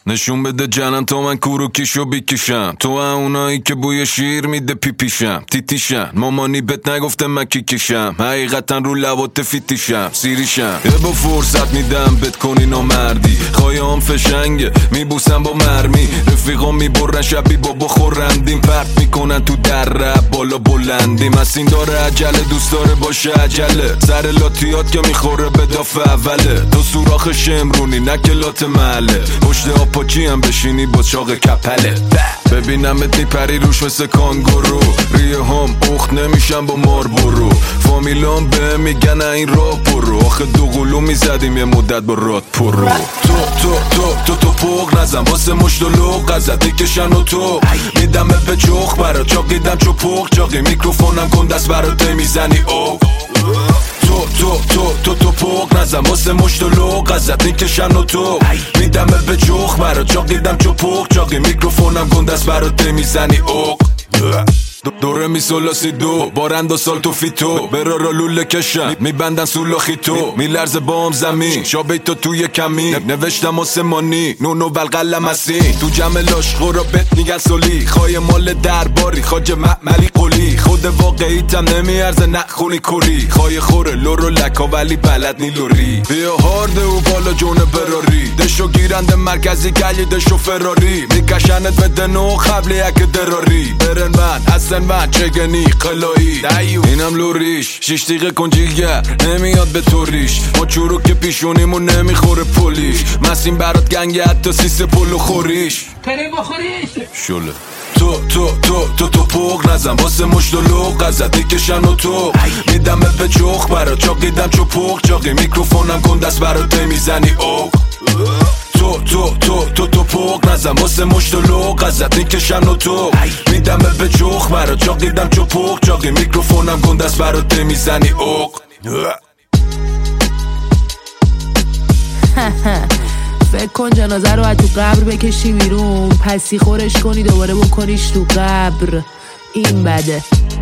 نشون بده جنم تا من کوروکیشو بیکشم، تو اونایی که بوی شیر میده پیپیشم، تیتیشم مامانی بهت نگفته من کیکشم، حقیقتا رو لبات فیتیشم سیریشم، یه با فرصت میدم بهت کنی نامردی، خواهیام فشنگه میبوسم با مرمی، رفیقام میبرن شبی بابا خورندیم، پرت میکنن تو در رب بالا بلندیم، اسین داره عجله دوست داره باشه عجله، سر لاتیات که میخوره به داف اوله، تو سوراخ شمرونی نکلات محله، پشت آپاچی هم بشینی با چاق کپله، ببینمت میپری روش مثل کانگورو، ریه هم اخت نمیشم با ماربورو، فامیلام به میگن این راه برو، آخه دو قلو میزدیم یه مدت با راد پرو، تو پوق نزن واسه مشت و لوق ازت میکشن و تو میدمه به چوخ برا چاقیدم چو پوق چاقی میکروفونم کن دست برات میزنی او تو پوق نزن واسه مشت و لوق ازت میکشن و تو میدمه به چوخ برا چاقیدم چو پوق چاقی میکروفونم کن دست برات میزنی او دوره میسولاسی دو بارند و سال تو فیتو برا را لوله کشن میبندن سولاخی تو میلرز بام زمین شابیتو توی کمین نوشتم آسمانی نونو بلقلم هستی تو جمع لاشقو را بهت میگن سولی خواهی مال درباری خاج معملی قولی خود واقعیتم نمیارزه نخونی کوری خواهی خوره لورو لکا ولی بلد نی لوری بیا هارده و بالا جون براری دشو گیرنده مرکزی گلی دشو فراری میکشنت به دنو خبلی اک دراری برن من چگنی قلایی اینم لوریش 6 دقیقه کنجیگر نمیاد به توریش ما چورو که پیشونیمون نمیخوره پولیش مسیم برات گنگه حتی سیس پولو خوریش کریم بخوریش شله تو پوق نزن واسه مشت و لوق ازت میکشن و تو میدمه به چوخ برات چاقیدم چو پوق چاقی میکروفونم کن دست برات میزنی اوق تو پوق نزن واسه مشت و لوق ازت میکشن و تو میدمه به چوخ برات چاقیدم چو پوق چاقی میکروفونم کن دست برات میزنی اوق فکر کن جنازه رو از تو قبر بکشی بیرون پسی خورش کنی دوباره بکنیش تو قبر این بده